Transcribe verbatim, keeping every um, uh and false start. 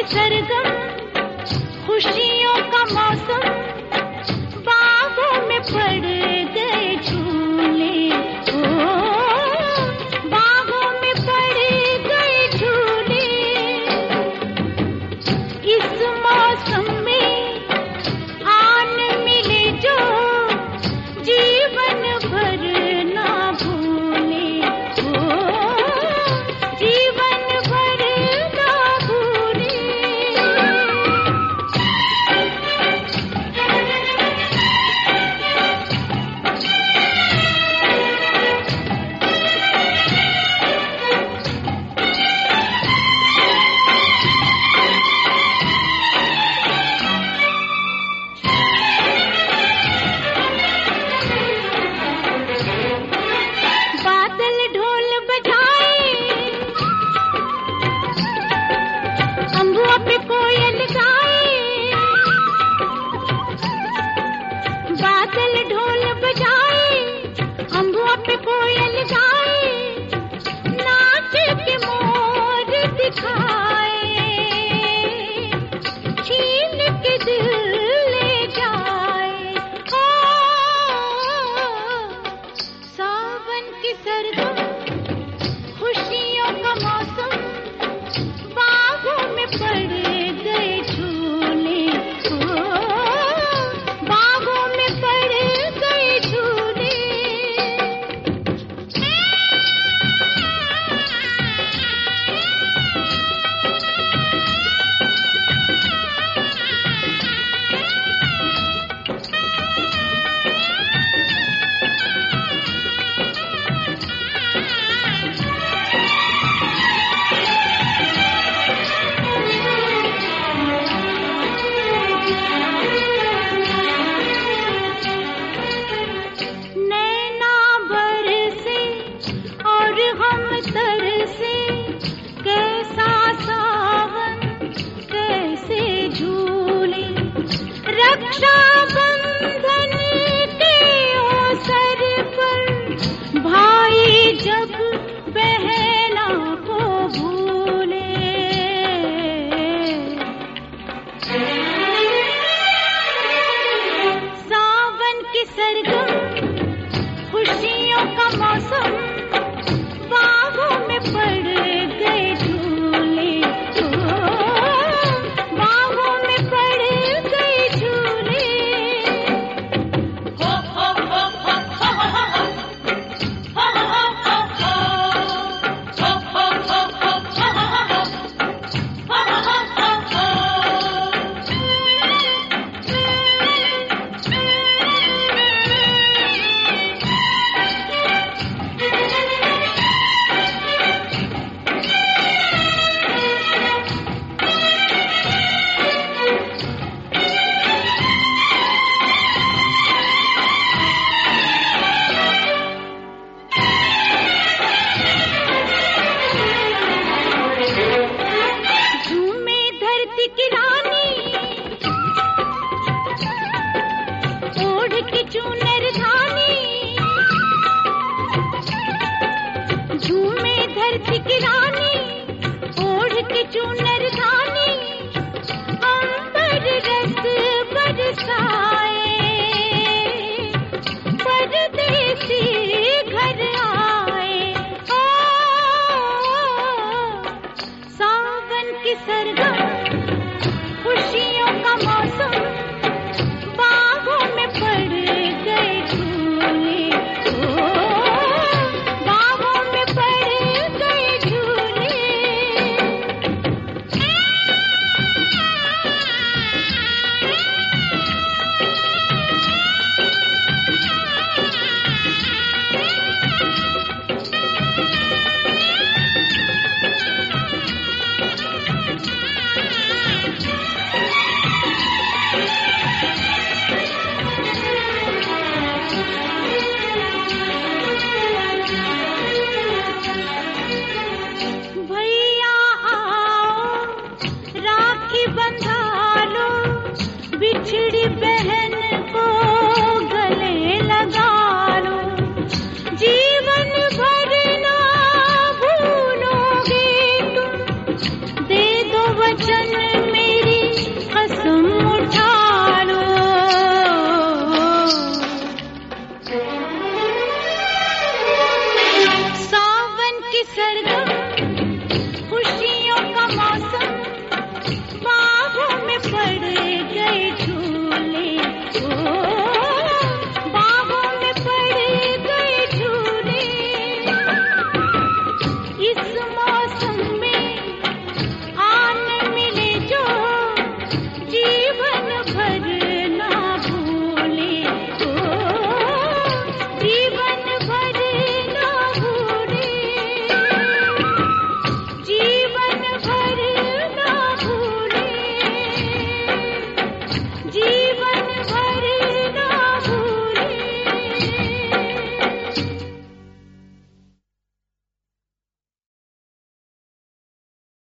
सरगम, खुशियों का मौसम, बागों में पड़ गए झूले, ओ बागों में पड़ गए झूले। इस मौसम में आन मिले जो जीवन भर ना भूले, ओ जीवन भर ना भूले। बादल ढोल बजाए, अम्बुआ पे कोयल गाए। बादल ढोल बजाए, अम्बुआ पे कोयल गाए, नाच के मोर दिखाए, छीन के दिल ले जाए। ओ सावन की सरगम, खुशियों का मौसम, बागों में पड़ गए झूले, ओ बागों में पड़ गए झूले। नैना बरसे और हम तरसे, कैसा सावन कैसे झूले। रक्षा बंधन के अवसर पर भाई जब बहना को भूले, सावन की सरगम, खुशियों का मौसम, बागों में पड़ गए झूले, ओ बागों में पड़ गए झूले। हो हो हो हो हो हो हो हो हो झूमे धरती की रानी, ओढ़ के चूनर धानी। झूमे धरती की रानी, ओढ़ के चूनर धानी, अंबर रस बरसाए, परदेसी घर आए। ओ सावन की सरगम, खुशियों का मौसम, बागों में पड़ गए झूले, ओ बागों में पड़ गए झूले। भैया आओ, राखी बंधा लो, बिछड़ी बहन को गले लगा लो। जीवन भर ना भूलोगे तुम, दे दो वचन